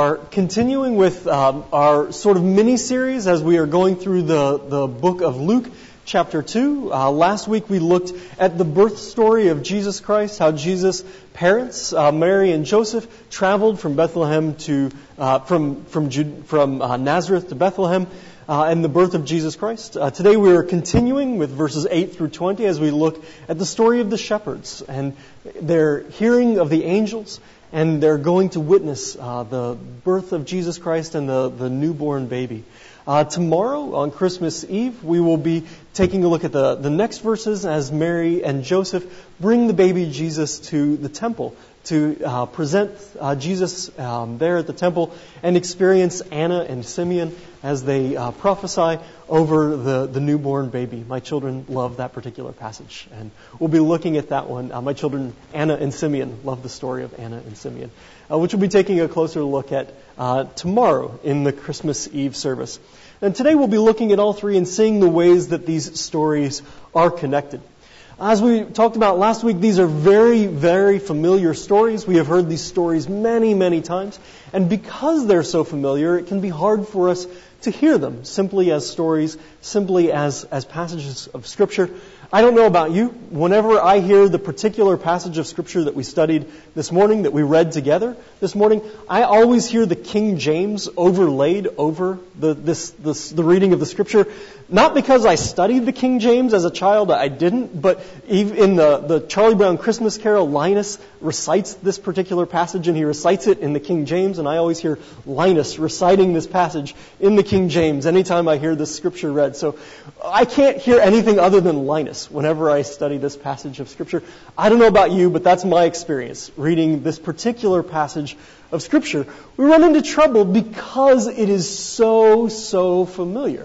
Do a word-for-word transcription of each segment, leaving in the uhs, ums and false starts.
Are continuing with um, our sort of mini-series as we are going through the, the book of Luke, chapter two. Uh, last week we looked at the birth story of Jesus Christ, how Jesus' parents, uh, Mary and Joseph, traveled from Bethlehem to, uh, from, from, Jude, from uh, Nazareth to Bethlehem, uh, and the birth of Jesus Christ. Uh, today we are continuing with verses eight through twenty as we look at the story of the shepherds and their hearing of the angels. And they're going to witness uh, the birth of Jesus Christ and the, the newborn baby. Uh, tomorrow, on Christmas Eve, we will be taking a look at the, the next verses as Mary and Joseph bring the baby Jesus to the temple to uh, present uh, Jesus um, there at the temple and experience Anna and Simeon as they uh, prophesy over the, the newborn baby. My children love that particular passage, and we'll be looking at that one. Uh, my children, Anna and Simeon, love the story of Anna and Simeon, uh, which we'll be taking a closer look at uh, tomorrow in the Christmas Eve service. And today we'll be looking at all three and seeing the ways that these stories are connected. As we talked about last week, these are very, very familiar stories. We have heard these stories many, many times. And because they're so familiar, it can be hard for us to hear them simply as stories, simply as, as passages of Scripture. I don't know about you. Whenever I hear the particular passage of Scripture that we studied this morning, that we read together this morning, I always hear the King James overlaid over the, this, this, the reading of the Scripture. Not because I studied the King James as a child, I didn't, but in the, the Charlie Brown Christmas Carol, Linus recites this particular passage, and he recites it in the King James, and I always hear Linus reciting this passage in the King James anytime I hear this Scripture read. So I can't hear anything other than Linus whenever I study this passage of Scripture. I don't know about you, but that's my experience reading this particular passage of Scripture. We run into trouble because it is so, so familiar.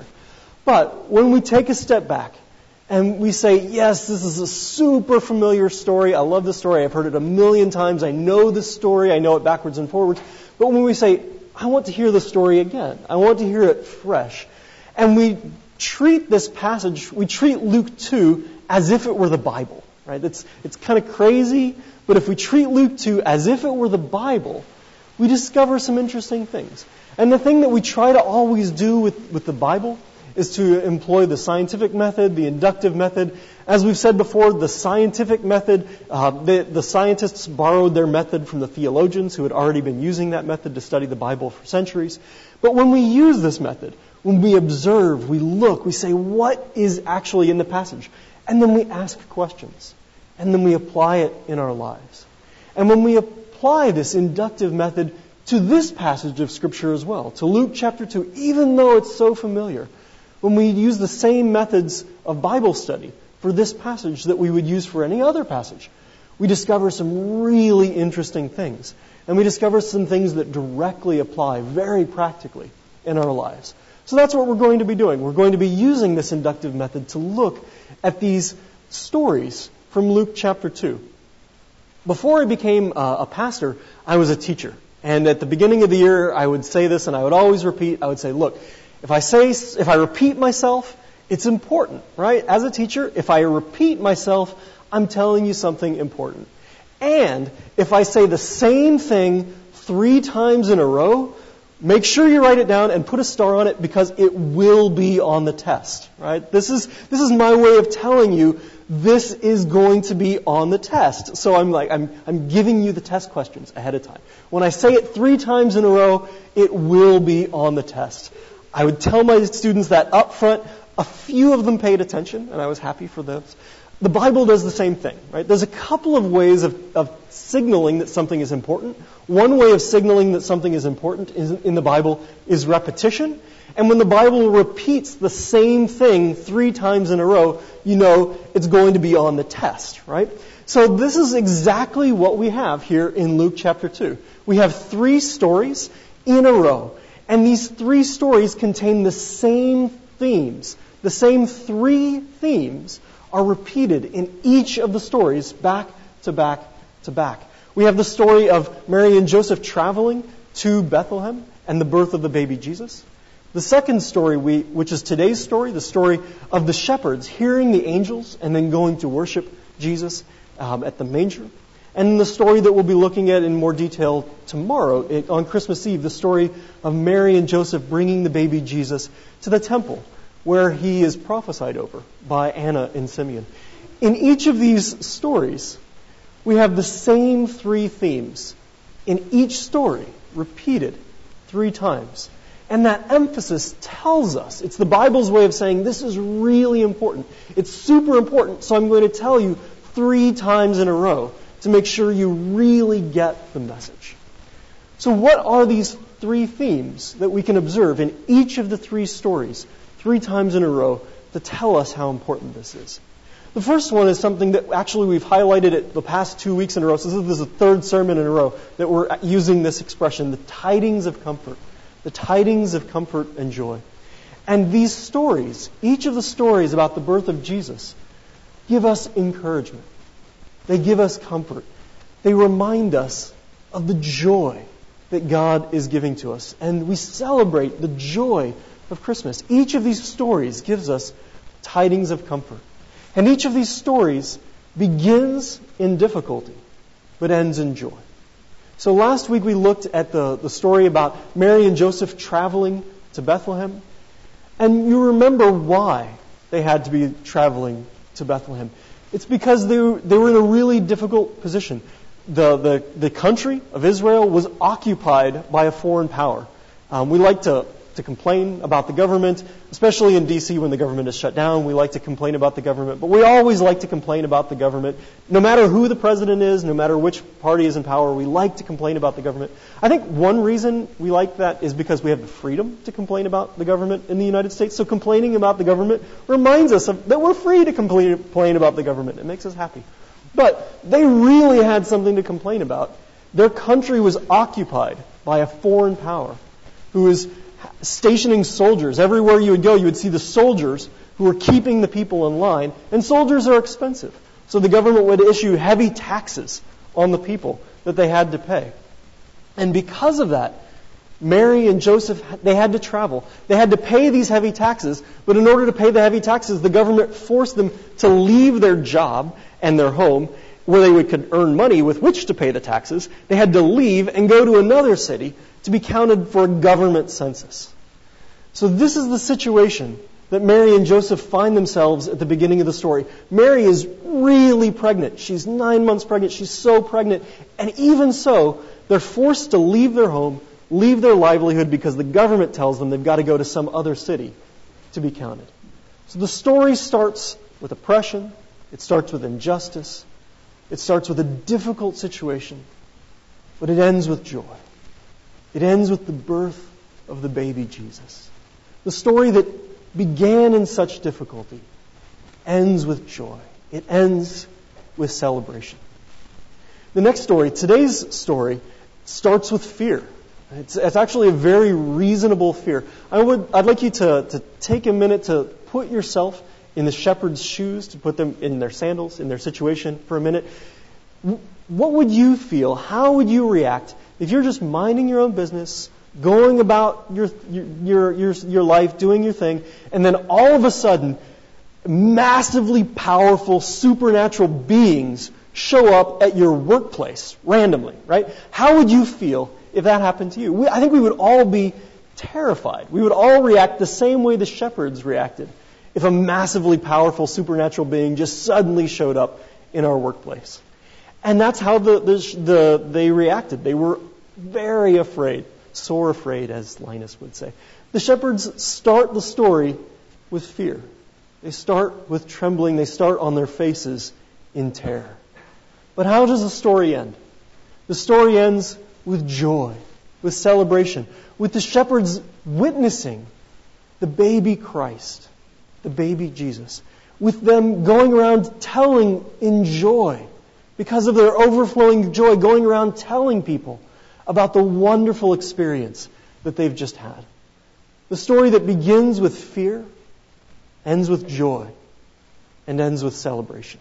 But when we take a step back and we say, yes, this is a super familiar story. I love this story. I've heard it a million times. I know this story. I know it backwards and forwards. But when we say, I want to hear the story again. I want to hear it fresh. And we treat this passage, we treat Luke two as if it were the Bible. Right? It's, it's kind of crazy, but if we treat Luke two as if it were the Bible, we discover some interesting things. And the thing that we try to always do with, with the Bible is to employ the scientific method, the inductive method. As we've said before, the scientific method, uh, the, the scientists borrowed their method from the theologians who had already been using that method to study the Bible for centuries. But when we use this method, when we observe, we look, we say, what is actually in the passage? And then we ask questions. And then we apply it in our lives. And when we apply this inductive method to this passage of Scripture as well, to Luke chapter two, even though it's so familiar, when we use the same methods of Bible study for this passage that we would use for any other passage, we discover some really interesting things. And we discover some things that directly apply very practically in our lives. So that's what we're going to be doing. We're going to be using this inductive method to look at these stories from Luke chapter two. Before I became a pastor, I was a teacher. And at the beginning of the year, I would say this, and I would always repeat, I would say, look, If I say, if I repeat myself, it's important, right? As a teacher, if I repeat myself, I'm telling you something important. And if I say the same thing three times in a row, make sure you write it down and put a star on it because it will be on the test, right? This is, this is my way of telling you this is going to be on the test. So I'm like, I'm, I'm giving you the test questions ahead of time. When I say it three times in a row, it will be on the test. I would tell my students that up front. A few of them paid attention, and I was happy for those. The Bible does the same thing, right? There's a couple of ways of, of signaling that something is important. One way of signaling that something is important is, in the Bible is repetition. And when the Bible repeats the same thing three times in a row, you know it's going to be on the test, right? So this is exactly what we have here in Luke chapter two. We have three stories in a row. And these three stories contain the same themes. The same three themes are repeated in each of the stories back to back to back. We have the story of Mary and Joseph traveling to Bethlehem and the birth of the baby Jesus. The second story, we, which is today's story, the story of the shepherds hearing the angels and then going to worship Jesus um, at the manger. And the story that we'll be looking at in more detail tomorrow, it, on Christmas Eve, the story of Mary and Joseph bringing the baby Jesus to the temple, where he is prophesied over by Anna and Simeon. In each of these stories, we have the same three themes in each story, repeated three times. And that emphasis tells us, it's the Bible's way of saying this is really important. It's super important, so I'm going to tell you three times in a row to make sure you really get the message. So what are these three themes that we can observe in each of the three stories, three times in a row, to tell us how important this is? The first one is something that actually we've highlighted it the past two weeks in a row. So this is the third sermon in a row that we're using this expression, the tidings of comfort. The tidings of comfort and joy. And these stories, each of the stories about the birth of Jesus, give us encouragement. They give us comfort. They remind us of the joy that God is giving to us. And we celebrate the joy of Christmas. Each of these stories gives us tidings of comfort. And each of these stories begins in difficulty, but ends in joy. So last week we looked at the, the story about Mary and Joseph traveling to Bethlehem. And you remember why they had to be traveling to Bethlehem. It's because they were, they were in a really difficult position. The, the, the country of Israel was occupied by a foreign power. Um, we like to, to complain about the government, especially in D C when the government is shut down. We like to complain about the government. But we always like to complain about the government. No matter who the president is, no matter which party is in power, we like to complain about the government. I think one reason we like that is because we have the freedom to complain about the government in the United States. So complaining about the government reminds us of, that we're free to complain, complain about the government. It makes us happy. But they really had something to complain about. Their country was occupied by a foreign power who was stationing soldiers. Everywhere you would go, you would see the soldiers who were keeping the people in line. And soldiers are expensive. So the government would issue heavy taxes on the people that they had to pay. And because of that, Mary and Joseph, they had to travel. They had to pay these heavy taxes. But in order to pay the heavy taxes, the government forced them to leave their job and their home where they would, could earn money with which to pay the taxes. They had to leave and go to another city to be counted for a government census. So this is the situation that Mary and Joseph find themselves at the beginning of the story. Mary is really pregnant. She's nine months pregnant. She's so pregnant. And even so, they're forced to leave their home, leave their livelihood because the government tells them they've got to go to some other city to be counted. So the story starts with oppression. It starts with injustice. It starts with a difficult situation. But it ends with joy. It ends with the birth of the baby Jesus. The story that began in such difficulty ends with joy. It ends with celebration. The next story, today's story, starts with fear. It's, it's actually a very reasonable fear. I would, I'd like you to, to take a minute to put yourself in the shepherd's shoes, to put them in their sandals, in their situation for a minute. What would you feel? How would you react if you're just minding your own business, going about your, your, your, your life, doing your thing, and then all of a sudden, massively powerful supernatural beings show up at your workplace randomly, right? How would you feel if that happened to you? We, I think we would all be terrified. We would all react the same way the shepherds reacted if a massively powerful supernatural being just suddenly showed up in our workplace. And that's how the, the, the they reacted. They were very afraid, sore afraid, as Linus would say. The shepherds start the story with fear. They start with trembling. They start on their faces in terror. But how does the story end? The story ends with joy, with celebration, with the shepherds witnessing the baby Christ, the baby Jesus, with them going around telling in joy, because of their overflowing joy, going around telling people about the wonderful experience that they've just had. The story that begins with fear, ends with joy, and ends with celebration.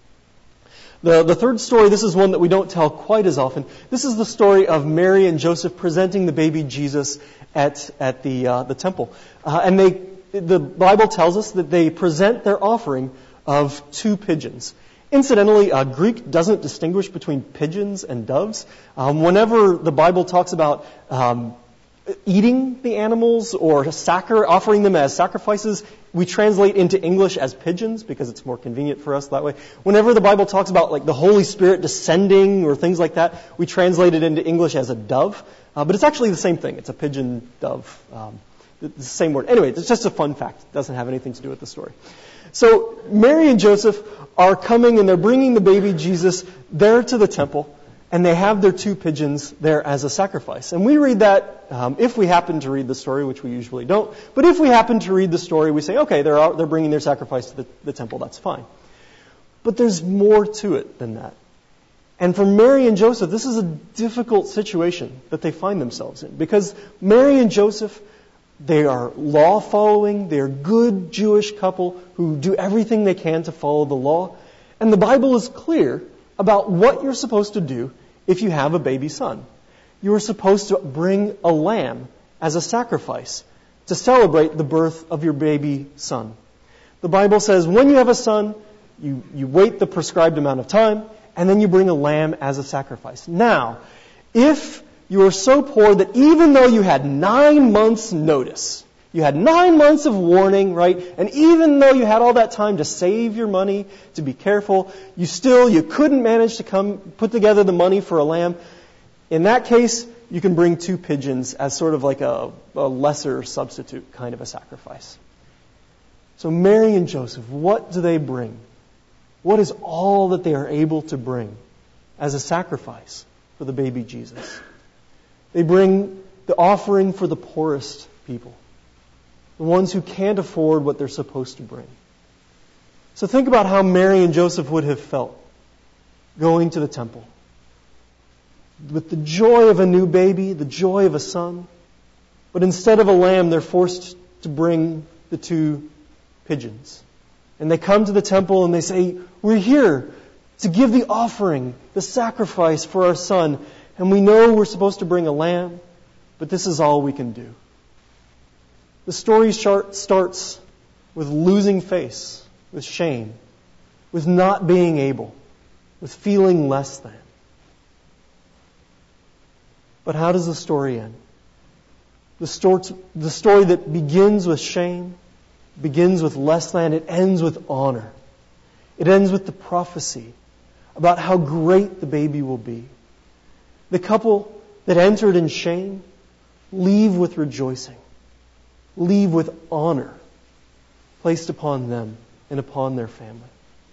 The, the third story, this is one that we don't tell quite as often. This is the story of Mary and Joseph presenting the baby Jesus at, at the, uh, the temple. Uh, and they, the Bible tells us that they present their offering of two pigeons. Incidentally, uh, Greek doesn't distinguish between pigeons and doves. Um, whenever the Bible talks about um, eating the animals or sacri- offering them as sacrifices, we translate into English as pigeons because it's more convenient for us that way. Whenever the Bible talks about like the Holy Spirit descending or things like that, we translate it into English as a dove. Uh, but it's actually the same thing. It's a pigeon dove. Um, it's the same word. Anyway, it's just a fun fact. It doesn't have anything to do with the story. So Mary and Joseph are coming and they're bringing the baby Jesus there to the temple, and they have their two pigeons there as a sacrifice. And we read that, um, if we happen to read the story, which we usually don't, but if we happen to read the story, we say, okay, they're out, they're bringing their sacrifice to the, the temple, that's fine. But there's more to it than that. And for Mary and Joseph, this is a difficult situation that they find themselves in, because Mary and Joseph, they are law-following, they're a good Jewish couple who do everything they can to follow the law. And the Bible is clear about what you're supposed to do if you have a baby son. You are supposed to bring a lamb as a sacrifice to celebrate the birth of your baby son. The Bible says when you have a son, you, you wait the prescribed amount of time, and then you bring a lamb as a sacrifice. Now, if you are so poor that even though you had nine months notice, you had nine months of warning, right? And even though you had all that time to save your money, to be careful, you still, you couldn't manage to come put together the money for a lamb. In that case, you can bring two pigeons as sort of like a, a lesser substitute kind of a sacrifice. So Mary and Joseph, what do they bring? What is all that they are able to bring as a sacrifice for the baby Jesus? They bring the offering for the poorest people, the ones who can't afford what they're supposed to bring. So think about how Mary and Joseph would have felt going to the temple with the joy of a new baby, the joy of a son. But instead of a lamb, they're forced to bring the two pigeons. And they come to the temple and they say, we're here to give the offering, the sacrifice for our son. And we know we're supposed to bring a lamb, but this is all we can do. The story starts with losing face, with shame, with not being able, with feeling less than. But how does the story end? The story, the story that begins with shame, begins with less than, it ends with honor. It ends with the prophecy about how great the baby will be. The couple that entered in shame leave with rejoicing, leave with honor placed upon them and upon their family.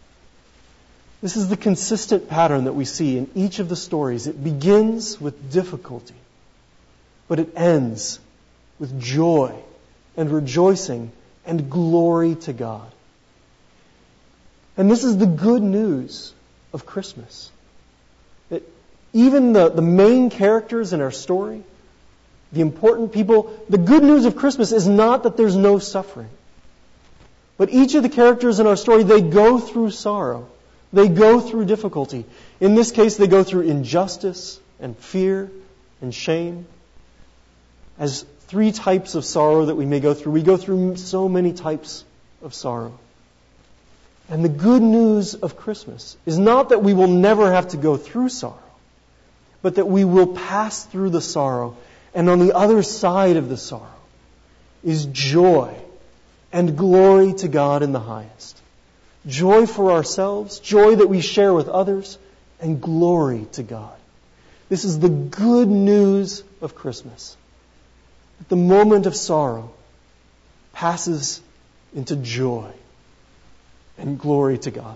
This is the consistent pattern that we see in each of the stories. It begins with difficulty, but it ends with joy and rejoicing and glory to God. And this is the good news of Christmas. That even the, the main characters in our story, the important people, the good news of Christmas is not that there's no suffering. But each of the characters in our story, they go through sorrow. They go through difficulty. In this case, they go through injustice and fear and shame. As three types of sorrow that we may go through, we go through so many types of sorrow. And the good news of Christmas is not that we will never have to go through sorrow, but that we will pass through the sorrow, and on the other side of the sorrow is joy and glory to God in the highest. Joy for ourselves, joy that we share with others, and glory to God. This is the good news of Christmas. That the moment of sorrow passes into joy and glory to God.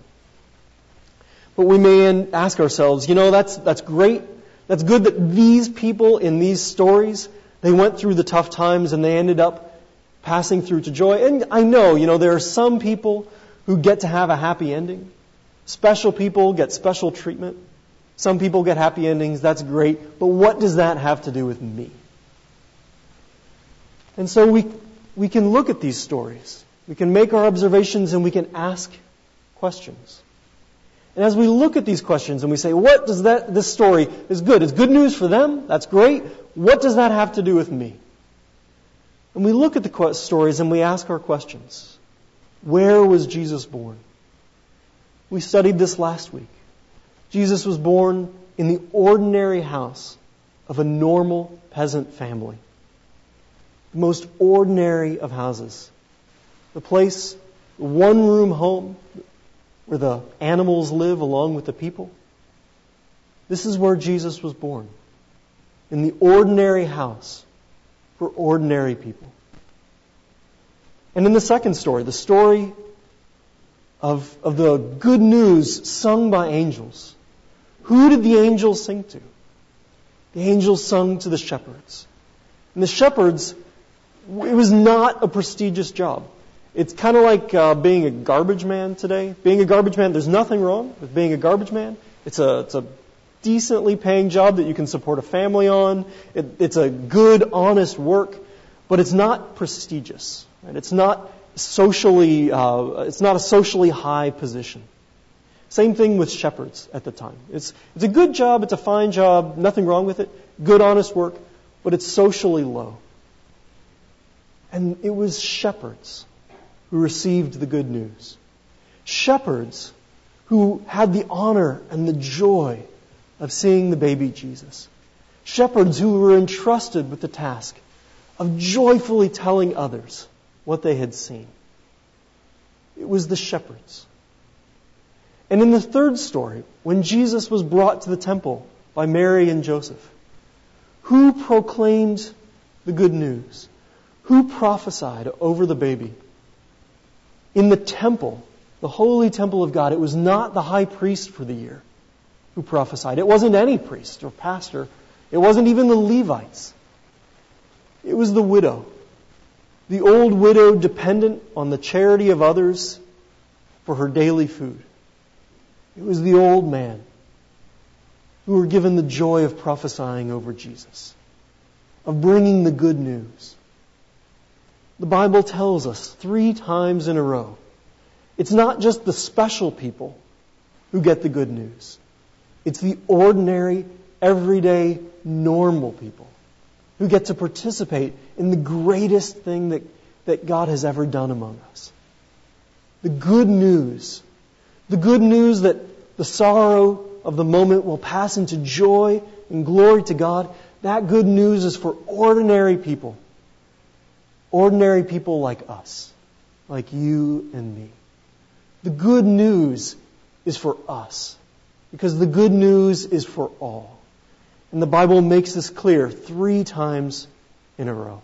But we may ask ourselves, you know, that's that's great. That's good that these people in these stories, they went through the tough times and they ended up passing through to joy. And I know, you know, there are some people who get to have a happy ending. Special people get special treatment. Some people get happy endings. That's great. But what does that have to do with me? And so we we can look at these stories. We can make our observations and we can ask questions. And as we look at these questions and we say, what does that, this story is good. It's good news for them. That's great. What does that have to do with me? And we look at the stories and we ask our questions. Where was Jesus born? We studied this last week. Jesus was born in the ordinary house of a normal peasant family. The most ordinary of houses. The place, the one-room home where the animals live along with the people. This is where Jesus was born. In the ordinary house for ordinary people. And in the second story, the story of, of the good news sung by angels. Who did the angels sing to? The angels sung to the shepherds. And the shepherds, it was not a prestigious job. It's kind of like uh, being a garbage man today. Being a garbage man, there's nothing wrong with being a garbage man. It's a, it's a decently paying job that you can support a family on. It, it's a good, honest work, but it's not prestigious. Right? It's not socially, uh, it's not a socially high position. Same thing with shepherds at the time. It's, it's a good job, it's a fine job, nothing wrong with it, good, honest work, but it's socially low. And it was shepherds who received the good news. Shepherds who had the honor and the joy of seeing the baby Jesus. Shepherds who were entrusted with the task of joyfully telling others what they had seen. It was the shepherds. And in the third story, when Jesus was brought to the temple by Mary and Joseph, who proclaimed the good news? Who prophesied over the baby? In the temple, the holy temple of God, it was not the high priest for the year who prophesied. It wasn't any priest or pastor. It wasn't even the Levites. It was the widow. The old widow dependent on the charity of others for her daily food. It was the old man who were given the joy of prophesying over Jesus, of bringing the good news. The Bible tells us three times in a row, it's not just the special people who get the good news. It's the ordinary, everyday, normal people who get to participate in the greatest thing that, that God has ever done among us. The good news. The good news that the sorrow of the moment will pass into joy and glory to God. That good news is for ordinary people. Ordinary people like us. Like you and me. The good news is for us. Because the good news is for all. And the Bible makes this clear three times in a row.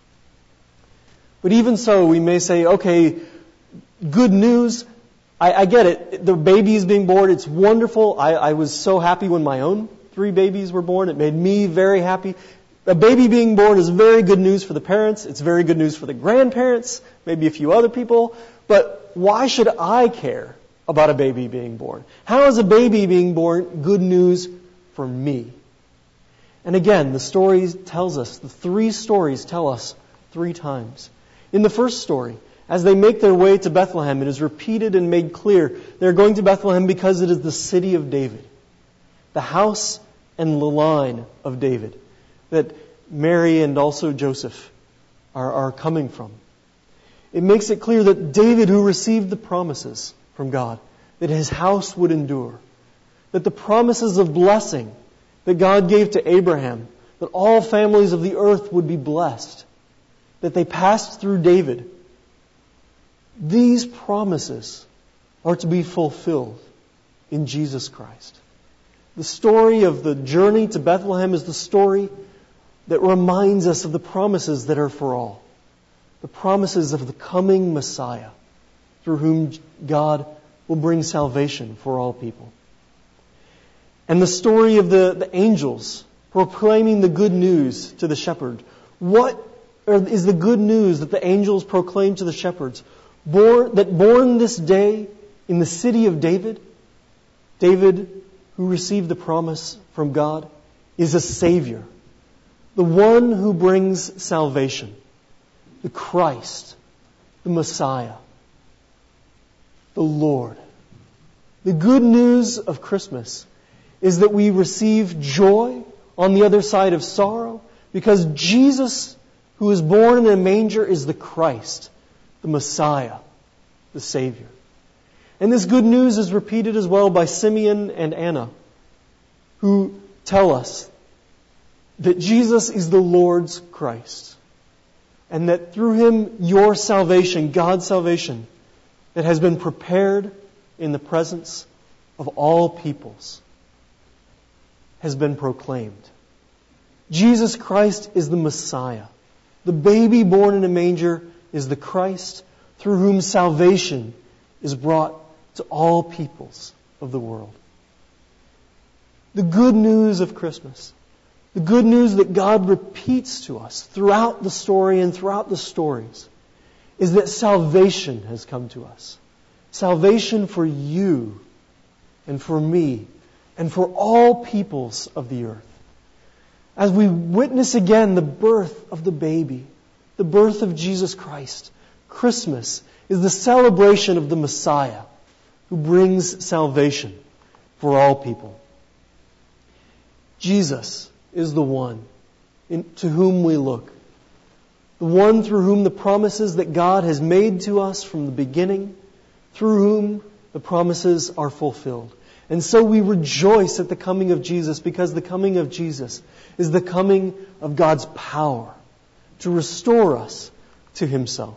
But even so, we may say, okay, good news, I, I get it. The baby is being born. It's wonderful. I, I was so happy when my own three babies were born. It made me very happy. A baby being born is very good news for the parents. It's very good news for the grandparents, maybe a few other people. But why should I care about a baby being born? How is a baby being born good news for me? And again, the story tells us, the three stories tell us three times. In the first story, as they make their way to Bethlehem, it is repeated and made clear they're going to Bethlehem because it is the city of David, the house and the line of David that Mary and also Joseph are, are coming from. It makes it clear that David, who received the promises from God, that his house would endure, that the promises of blessing that God gave to Abraham, that all families of the earth would be blessed, that they passed through David. These promises are to be fulfilled in Jesus Christ. The story of the journey to Bethlehem is the story that reminds us of the promises that are for all. The promises of the coming Messiah, through whom God will bring salvation for all people. And the story of the, the angels proclaiming the good news to the shepherd. What is the good news that the angels proclaim to the shepherds? Born, that born this day in the city of David, David, who received the promise from God, is a Savior. The one who brings salvation. The Christ. The Messiah. The Lord. The good news of Christmas is that we receive joy on the other side of sorrow because Jesus, who is born in a manger, is the Christ, the Messiah, the Savior. And this good news is repeated as well by Simeon and Anna, who tell us that Jesus is the Lord's Christ, and that through Him your salvation, God's salvation, that has been prepared in the presence of all peoples, has been proclaimed. Jesus Christ is the Messiah. The baby born in a manger is the Christ through whom salvation is brought to all peoples of the world. The good news of Christmas, the good news that God repeats to us throughout the story and throughout the stories, is that salvation has come to us. Salvation for you and for me and for all peoples of the earth. As we witness again the birth of the baby, the birth of Jesus Christ, Christmas is the celebration of the Messiah who brings salvation for all people. Jesus is the one in, to whom we look. The one through whom the promises that God has made to us from the beginning, through whom the promises are fulfilled. And so we rejoice at the coming of Jesus, because the coming of Jesus is the coming of God's power to restore us to Himself.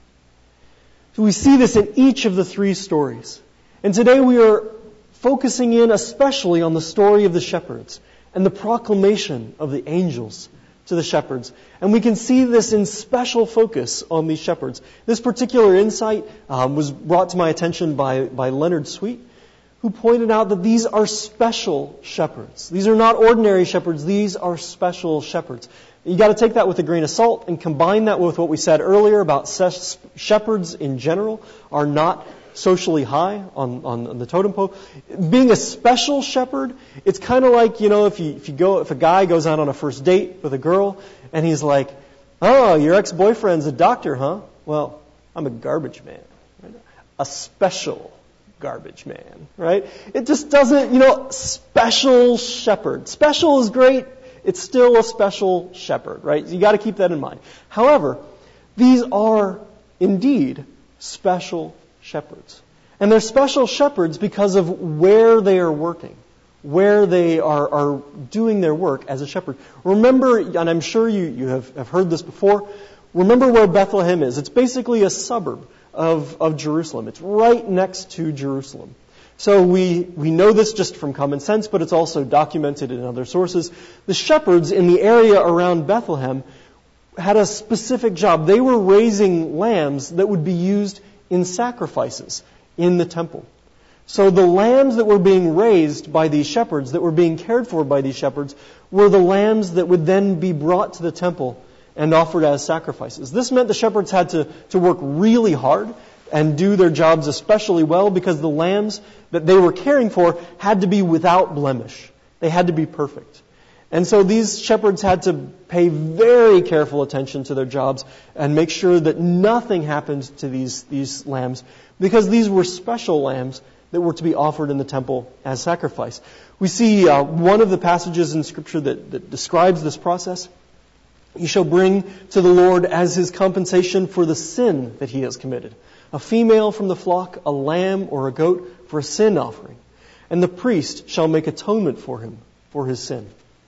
So we see this in each of the three stories. And today we are focusing in especially on the story of the shepherds and the proclamation of the angels to the shepherds. And we can see this in special focus on these shepherds. This particular insight um, was brought to my attention by, by Leonard Sweet, who pointed out that these are special shepherds. These are not ordinary shepherds, these are special shepherds. You got to take that with a grain of salt and combine that with what we said earlier about shepherds in general are not socially high on, on, on the totem pole. Being a special shepherd, it's kind of like, you know, if you if you go if a guy goes out on a first date with a girl and he's like, "Oh, your ex-boyfriend's a doctor, huh? Well, I'm a garbage man." Right? A special garbage man, right? It just doesn't, you know, special shepherd. Special is great. It's still a special shepherd, right? You got to keep that in mind. However, these are indeed special shepherds. And they're special shepherds because of where they are working, where they are, are doing their work as a shepherd. Remember, and I'm sure you, you have, have heard this before, remember where Bethlehem is. It's basically a suburb of, of Jerusalem. It's right next to Jerusalem. So we, we know this just from common sense, but it's also documented in other sources. The shepherds in the area around Bethlehem had a specific job. They were raising lambs that would be used in sacrifices in the temple. So the lambs that were being raised by these shepherds, that were being cared for by these shepherds, were the lambs that would then be brought to the temple and offered as sacrifices. This meant the shepherds had to, to work really hard and do their jobs especially well, because the lambs that they were caring for had to be without blemish. They had to be perfect. And so these shepherds had to pay very careful attention to their jobs and make sure that nothing happened to these, these lambs, because these were special lambs that were to be offered in the temple as sacrifice. We see uh, one of the passages in Scripture that, that describes this process. "He shall bring to the Lord as his compensation for the sin that he has committed a female from the flock, a lamb or a goat for a sin offering. And the priest shall make atonement for him for his sin."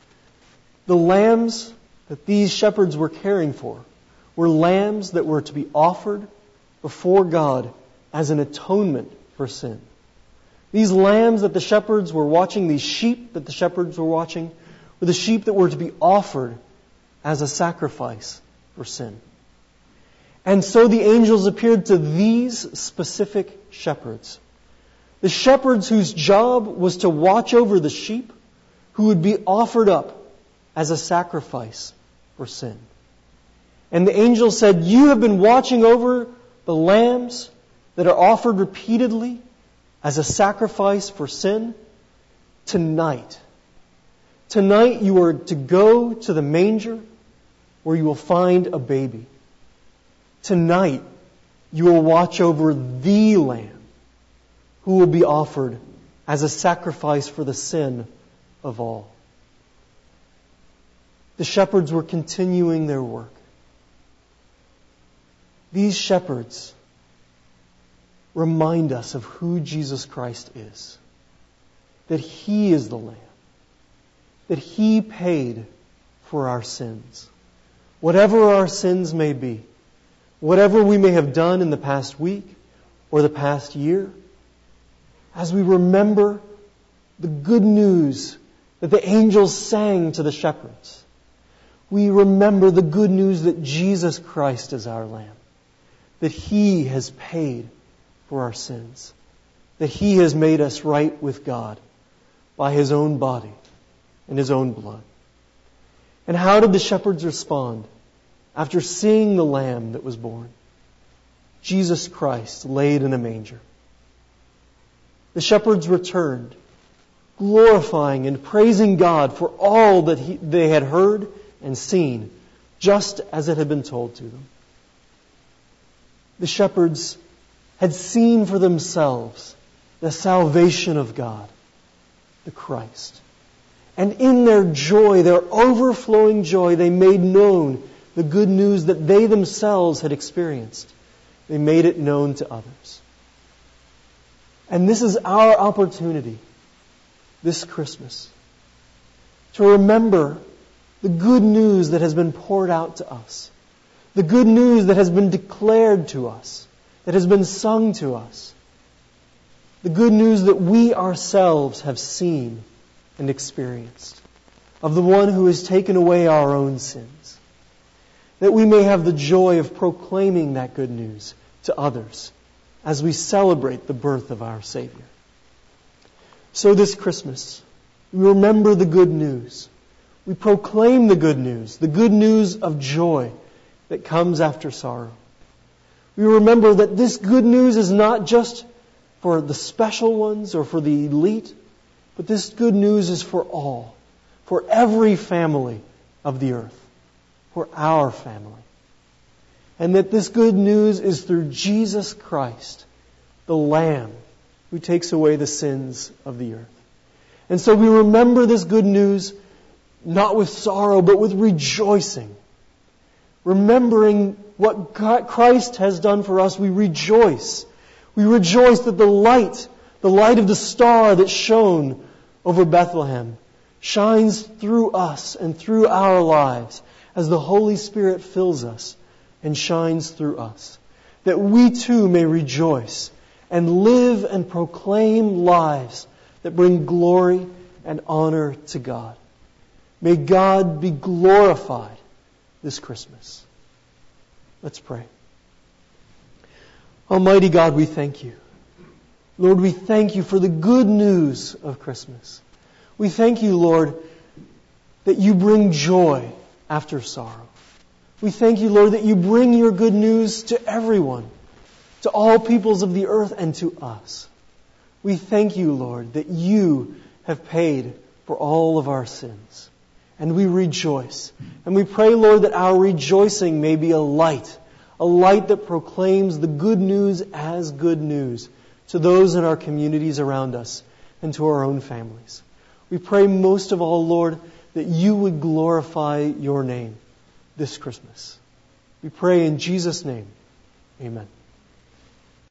The lambs that these shepherds were caring for were lambs that were to be offered before God as an atonement for sin. These lambs that the shepherds were watching, these sheep that the shepherds were watching, were the sheep that were to be offered as a sacrifice for sin. And so the angels appeared to these specific shepherds. The shepherds whose job was to watch over the sheep who would be offered up as a sacrifice for sin. And the angel said, "You have been watching over the lambs that are offered repeatedly as a sacrifice for sin. Tonight, tonight you are to go to the manger where you will find a baby. Tonight you will watch over the Lamb who will be offered as a sacrifice for the sin of all." The shepherds were continuing their work. These shepherds remind us of who Jesus Christ is. That He is the Lamb. That He paid for our sins. Whatever our sins may be, whatever we may have done in the past week or the past year, as we remember the good news that the angels sang to the shepherds, we remember the good news that Jesus Christ is our Lamb, that He has paid for our sins, that He has made us right with God by His own body and His own blood. And how did the shepherds respond after seeing the Lamb that was born? Jesus Christ laid in a manger. The shepherds returned, glorifying and praising God for all that he, they had heard and seen, just as it had been told to them. The shepherds had seen for themselves the salvation of God, the Christ. And in their joy, their overflowing joy, they made known the good news that they themselves had experienced. They made it known to others. And this is our opportunity this Christmas to remember the good news that has been poured out to us, the good news that has been declared to us, that has been sung to us, the good news that we ourselves have seen and experienced, of the one who has taken away our own sins, that we may have the joy of proclaiming that good news to others as we celebrate the birth of our Savior. So this Christmas, we remember the good news. We proclaim the good news, the good news of joy that comes after sorrow. We remember that this good news is not just for the special ones or for the elite, but this good news is for all, for every family of the earth, for our family. And that this good news is through Jesus Christ, the Lamb who takes away the sins of the earth. And so we remember this good news not with sorrow, but with rejoicing. Remembering what God, Christ has done for us, we rejoice. We rejoice that the light, the light of the star that shone over Bethlehem, shines through us and through our lives as the Holy Spirit fills us and shines through us. That we too may rejoice and live and proclaim lives that bring glory and honor to God. May God be glorified this Christmas. Let's pray. Almighty God, we thank You. Lord, we thank You for the good news of Christmas. We thank You, Lord, that You bring joy after sorrow. We thank You, Lord, that You bring Your good news to everyone, to all peoples of the earth and to us. We thank You, Lord, that You have paid for all of our sins. And we rejoice. And we pray, Lord, that our rejoicing may be a light, a light that proclaims the good news as good news to those in our communities around us and to our own families. We pray most of all, Lord, that You would glorify Your name this Christmas. We pray in Jesus' name. Amen.